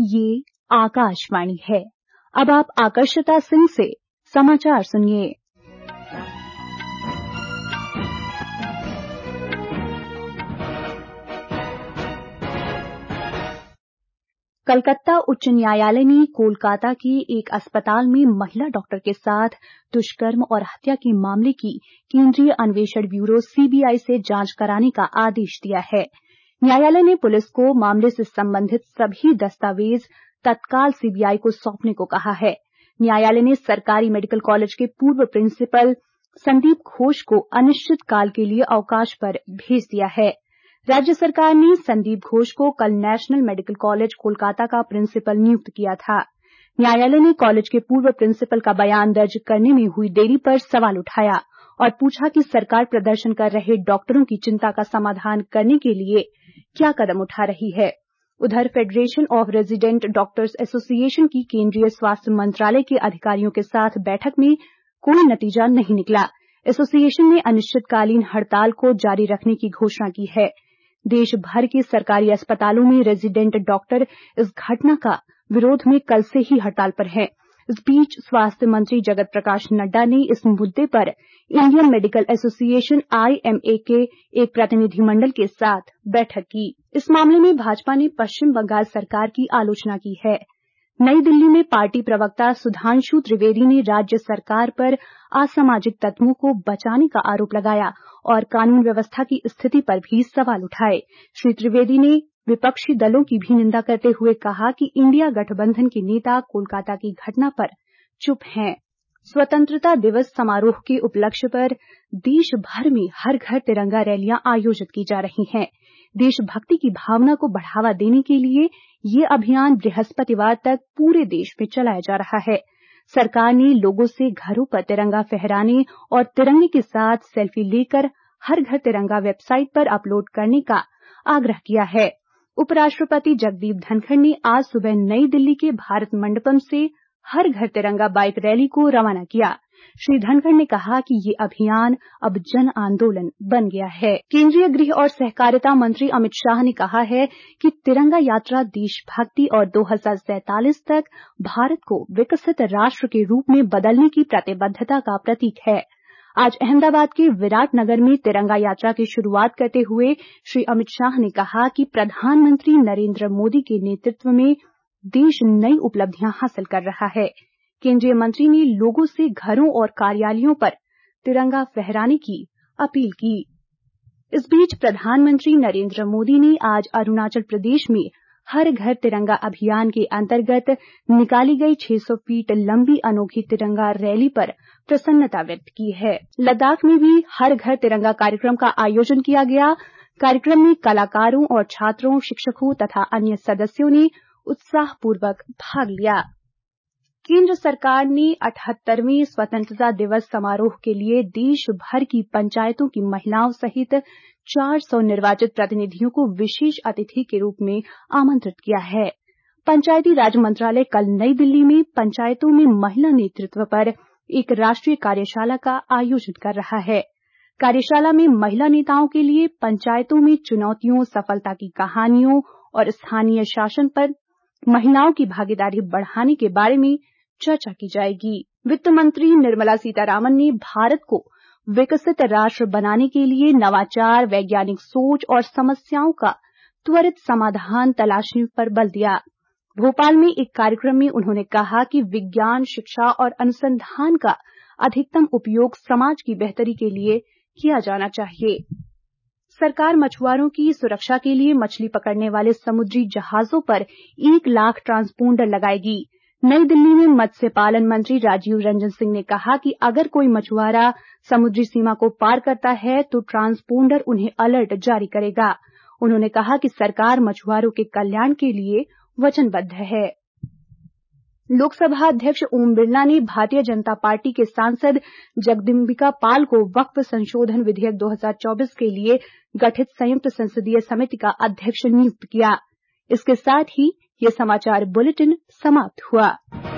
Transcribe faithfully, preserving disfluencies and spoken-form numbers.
ये आकाशवाणी है। अब आप आकर्षिता सिंह से समाचार सुनिए। कलकत्ता उच्च न्यायालय ने कोलकाता के एक अस्पताल में महिला डॉक्टर के साथ दुष्कर्म और हत्या के मामले की केंद्रीय अन्वेषण ब्यूरो सीबीआई से जांच कराने का आदेश दिया है। न्यायालय ने पुलिस को मामले से संबंधित सभी दस्तावेज तत्काल सीबीआई को सौंपने को कहा है। न्यायालय ने सरकारी मेडिकल कॉलेज के पूर्व प्रिंसिपल संदीप घोष को अनिश्चित काल के लिए अवकाश पर भेज दिया है। राज्य सरकार ने संदीप घोष को कल नेशनल मेडिकल कॉलेज कोलकाता का प्रिंसिपल नियुक्त किया था। न्यायालय ने कॉलेज के पूर्व प्रिंसिपल का बयान दर्ज करने में हुई देरी पर सवाल उठाया और पूछा कि सरकार प्रदर्शन कर रहे डॉक्टरों की चिंता का समाधान करने के लिए क्या कदम उठा रही है। उधर federation of resident doctors association की केंद्रीय स्वास्थ्य मंत्रालय के अधिकारियों के साथ बैठक में कोई नतीजा नहीं निकला। एसोसिएशन ने अनिश्चितकालीन हड़ताल को जारी रखने की घोषणा की है। देश भर के सरकारी अस्पतालों में रेजिडेंट डॉक्टर इस घटना का विरोध में कल से ही हड़ताल पर हैं। इस बीच स्वास्थ्य मंत्री जगत प्रकाश नड्डा ने इस मुद्दे पर इंडियन मेडिकल एसोसिएशन आईएमए के एक प्रतिनिधिमंडल के साथ बैठक की। इस मामले में भाजपा ने पश्चिम बंगाल सरकार की आलोचना की है। नई दिल्ली में पार्टी प्रवक्ता सुधांशु त्रिवेदी ने राज्य सरकार पर असामाजिक तत्वों को बचाने का आरोप लगाया और कानून व्यवस्था की स्थिति पर भी सवाल उठाए। श्री त्रिवेदी ने विपक्षी दलों की भी निंदा करते हुए कहा कि इंडिया गठबंधन के नेता कोलकाता की घटना पर चुप हैं। स्वतंत्रता दिवस समारोह के उपलक्ष्य पर देश भर में हर घर तिरंगा रैलियां आयोजित की जा रही हैं। देशभक्ति की भावना को बढ़ावा देने के लिए ये अभियान बृहस्पतिवार तक पूरे देश में चलाया जा रहा है। सरकार ने लोगों से घरों पर तिरंगा फहराने और तिरंगे के साथ सेल्फी लेकर हर घर तिरंगा वेबसाइट पर अपलोड करने का आग्रह किया है। उपराष्ट्रपति जगदीप धनखड़ ने आज सुबह नई दिल्ली के भारत मंडपम से हर घर तिरंगा बाइक रैली को रवाना किया। श्री धनखड़ ने कहा कि ये अभियान अब जन आंदोलन बन गया है। केंद्रीय गृह और सहकारिता मंत्री अमित शाह ने कहा है कि तिरंगा यात्रा देशभक्ति और दो हज़ार सैंतालीस तक भारत को विकसित राष्ट्र के रूप में बदलने की प्रतिबद्धता का प्रतीक है। आज अहमदाबाद के विराट नगर में तिरंगा यात्रा की शुरुआत करते हुए श्री अमित शाह ने कहा कि प्रधानमंत्री नरेंद्र मोदी के नेतृत्व में देश नई उपलब्धियां हासिल कर रहा है। केंद्रीय मंत्री ने लोगों से घरों और कार्यालयों पर तिरंगा फहराने की अपील की। इस बीच प्रधानमंत्री नरेंद्र मोदी ने आज अरुणाचल प्रदेश में हर घर तिरंगा अभियान के अंतर्गत निकाली गई छह सौ फीट लंबी अनोखी तिरंगा रैली पर प्रसन्नता व्यक्त की है। लद्दाख में भी हर घर तिरंगा कार्यक्रम का आयोजन किया गया। कार्यक्रम में कलाकारों और छात्रों, शिक्षकों तथा अन्य सदस्यों ने उत्साहपूर्वक भाग लिया। केंद्र सरकार ने अठहत्तरवें स्वतंत्रता दिवस समारोह के लिए देश भर की पंचायतों की महिलाओं सहित चार सौ निर्वाचित प्रतिनिधियों को विशेष अतिथि के रूप में आमंत्रित किया है। पंचायती राज मंत्रालय कल नई दिल्ली में पंचायतों में महिला नेतृत्व पर एक राष्ट्रीय कार्यशाला का आयोजन कर रहा है। कार्यशाला में महिला नेताओं के लिए पंचायतों में चुनौतियों, सफलता की कहानियों और स्थानीय शासन पर महिलाओं की भागीदारी बढ़ाने के बारे में चर्चा की जाएगी। वित्त मंत्री निर्मला सीतारामन ने भारत को विकसित राष्ट्र बनाने के लिए नवाचार, वैज्ञानिक सोच और समस्याओं का त्वरित समाधान तलाशने पर बल दिया। भोपाल में एक कार्यक्रम में उन्होंने कहा कि विज्ञान, शिक्षा और अनुसंधान का अधिकतम उपयोग समाज की बेहतरी के लिए किया जाना चाहिए। सरकार मछुआरों की सुरक्षा के लिए मछली पकड़ने वाले समुद्री जहाजों पर एक लाख ट्रांसपोंडर लगाएगी। नई दिल्ली में मत्स्य पालन मंत्री राजीव रंजन सिंह ने कहा कि अगर कोई मछुआरा समुद्री सीमा को पार करता है तो ट्रांसपोंडर उन्हें अलर्ट जारी करेगा। उन्होंने कहा कि सरकार मछुआरों के कल्याण के लिए वचनबद्ध है। लोकसभा अध्यक्ष ओम बिरला ने भारतीय जनता पार्टी के सांसद जगदम्बिका पाल को वक्फ संशोधन विधेयक दो हज़ार चौबीस के लिए गठित संयुक्त संसदीय समिति का अध्यक्ष नियुक्त किया। इसके साथ ही ये समाचार बुलेटिन समाप्त हुआ।